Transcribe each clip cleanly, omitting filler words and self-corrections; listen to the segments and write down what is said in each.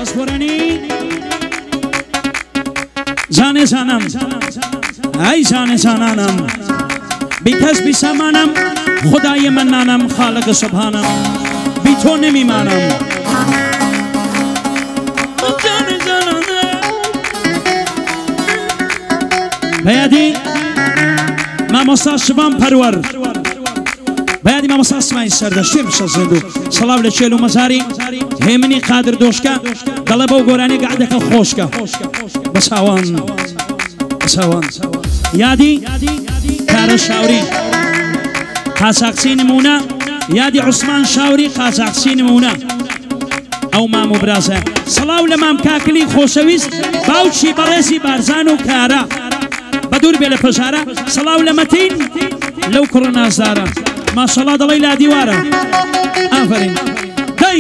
پاسپورانی جان جانم ای جان جانانم بی کس بی سمانم خدای منانم خالق سبحانم بی تو نمیمانم جان جانانم بیادی مامۆستا شبان پەروەر بەیادی مامۆستا سمای سەردە شوێ بشەڵێن و سەڵاو لە چێل و مەزاری هێمنی قادر دۆشکە دەڵێ بەو گۆرانی گەعدەکە خۆشکە بە چاوان یادی کارە شاوری قاچاقچی نمونە یادی عوسمان شاوری قاچاقچی نمونە ئەو مام و برازە سەڵاو لە مام کاکلی خۆشەویست باوچی بەڕێزی بارزان و کارە بدور بێ لە پەژارە سەڵاو لە مەتین لەو کوڕە نازدارە ماشەڵڵا دەڵێی لا دیوارە ئافرین دەی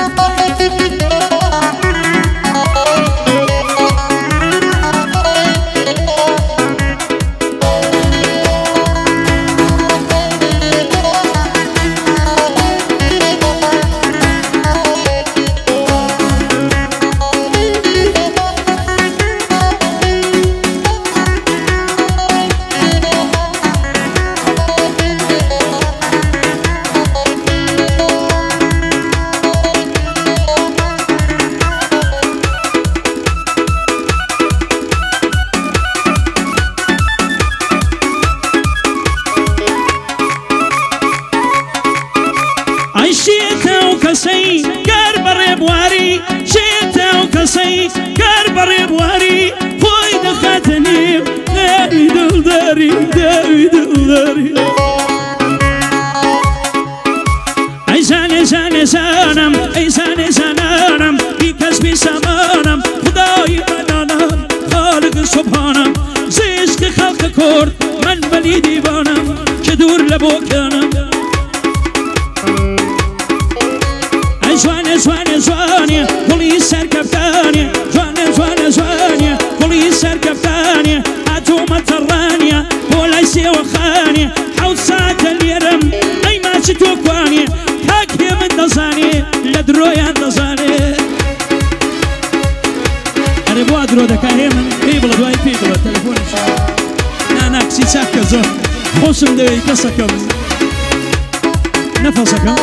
خۆشم دەوێت کەسەکەم نەفەسەکەم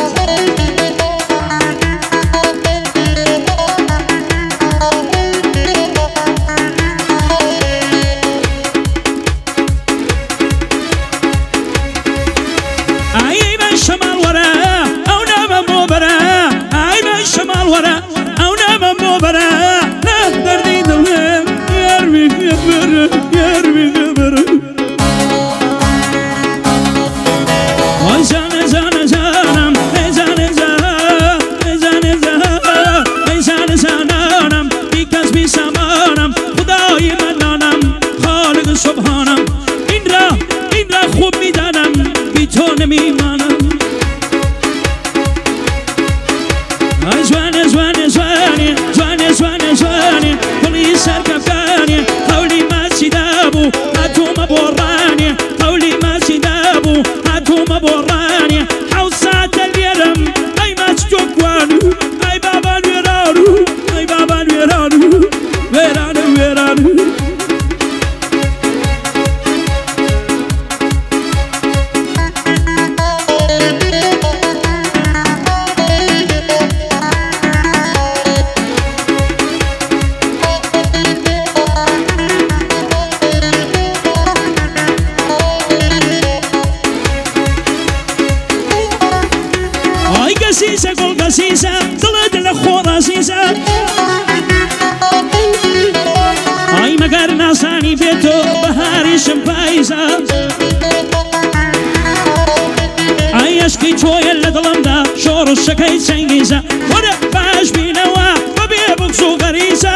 ئای بە شەماڵ وەرە ئەو نامە بۆ بەرە ئای بە شەماڵ وەرە ئەو نامە بۆ بەرە دەردی دڵێم یارمی بەرە یارمی بەرە شەکەی چەنگیزە وەرە باش بینەوە بەبێ بغز و غەریزە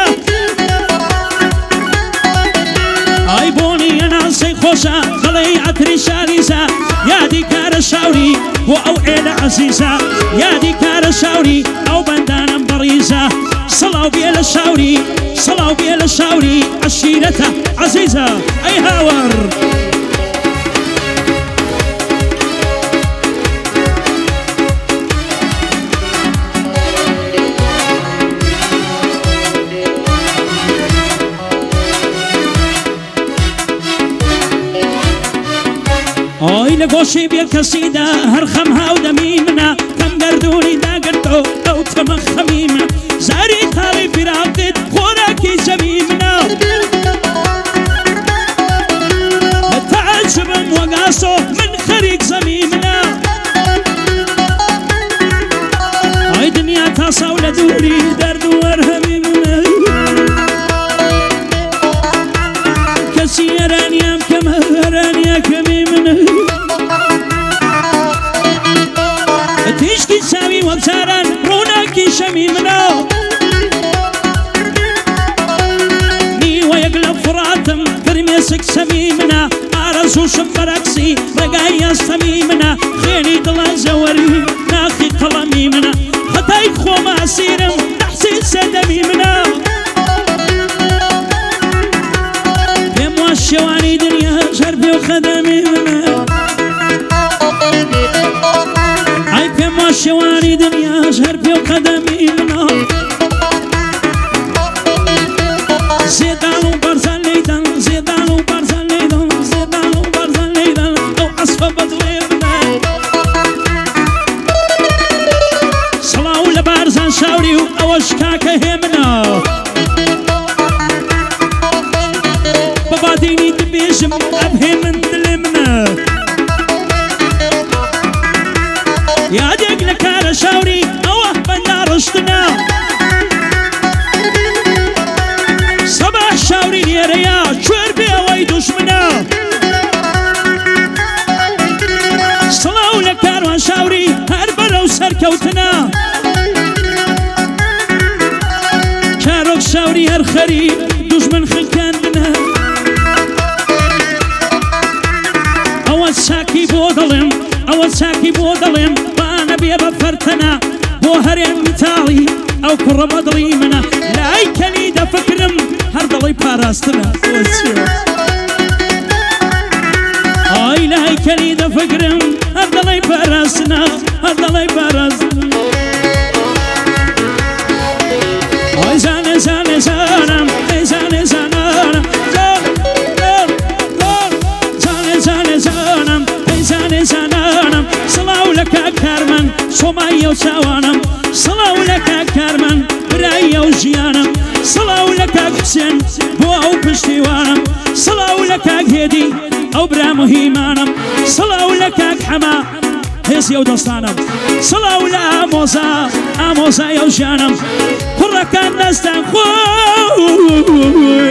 ئای بۆنی هەناسەی خۆشە دڵی عەتری شاریزە یادی کارە شاوری بۆ ئەو ئێلە عەزیزە یادی کارە شاوری ئەو بەندانم بەڕیزە سەڵاو بێ لە شاوری سەڵاو بێ لە شاوری عەشیرەتە عەزیزە ئەی هاوەڕ ئای لە گۆشەی بێ کەسیدا هەر خەم هاودەمی منە کەم گەردوونی داگرتۆ ئەو تەمە خەمی منە زاری تاڵی فراقت خۆراکی جەمی منە تعجبم وەگاسۆ من خەریک زەمی منە ئای دنیا تا ساو لە دووری دەرد و وەرهەمی منە کەسی ئەرانیام کەمە ئەرانیا کەمی منە تیشکی چاوی وەک جاران ڕووناکی شەمی منە نیوەیەک لە فڕاتم فرمێسک سەمی منە ئارەزووشم بەرەکسی ڕێگای ئەستەمی منە خێنی دڵە زەوەری ناخی قەڵەمی منە خەتای خۆمە ئەسیرم تەحسین سێدەمی منە پێم وا شێوانی دنیا ژەر پێ و خەدەمی منە ئای پێم وا شێوانی دنیا ژەر پێ و قەدەمی منە زێدان و بەرزان لەیدەن زێدان و بەرزان لەیدەن زێدان و بەرزان لەیدەن ئەو ئەسفە بەدڵێ منە سەڵاو لە بارزان شاوری و ئەوەش کاکە هێ منە بەبادینی دبێژم ئەبهێ من دلێ منە یادێک لە کارە شاوری ئەوە بەندا ڕشتنە سەباح شاوری لێرەیە کوێر بێ ئەوەی دوژمنە سڵاو لە کاروان شاوری هەر بەرەو سەرکەوتنە کارۆک شاوری هەر خەریب دوژمن خەکاندنە ئەوە چاکی بۆ دەڵێم ئەوە چاکی بۆ دەڵێم بانە بێ بە فەرتەنە بۆ هەرێن میتاڵی ئەو کوڕە بەدڵی منە لای کەنی دەفکرم هەر دڵی پاراستنە ئای لای کەنی دەفکرم هەر دڵی پاراستنە هەر دڵی پاراستنە ئای زانێ زانێ زانم ئەی زانێ زانانم زانێ زانێ زانم ئەی زانێ زانانم سڵاو لە کاک کارمەن سۆمایە و چاوانم سڵاو لە کاک کارمەن برایە و ژیانم سڵاو لە کاک حوسێن بۆ ئەو پشتیوانم سڵاو لە کاک هێدی ئەو برا مهیمانم سڵاو لە کاک حەما هێزی ئەو دەستانم سڵاو لە ئامۆزا ئامۆزای ئەو ژیانم کوڕەکان دەستان خۆ